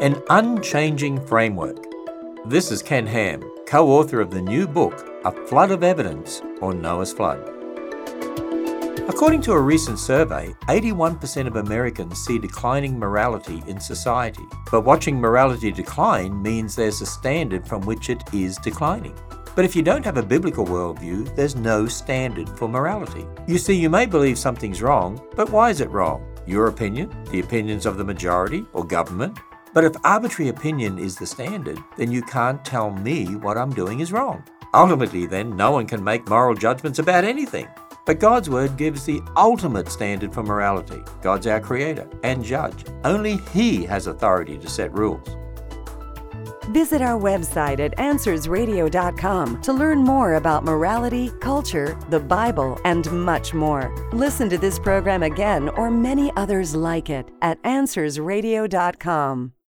An Unchanging Framework. This is Ken Ham, co-author of the new book, A Flood of Evidence, or Noah's Flood. According to a recent survey, 81% of Americans see declining morality in society. But watching morality decline means there's a standard from which it is declining. But if you don't have a biblical worldview, there's no standard for morality. You see, you may believe something's wrong, but why is it wrong? Your opinion? The opinions of the majority or government? But if arbitrary opinion is the standard, then you can't tell me what I'm doing is wrong. Ultimately, then, no one can make moral judgments about anything. But God's Word gives the ultimate standard for morality. God's our Creator and Judge. Only He has authority to set rules. Visit our website at AnswersRadio.com to learn more about morality, culture, the Bible, and much more. Listen to this program again or many others like it at AnswersRadio.com.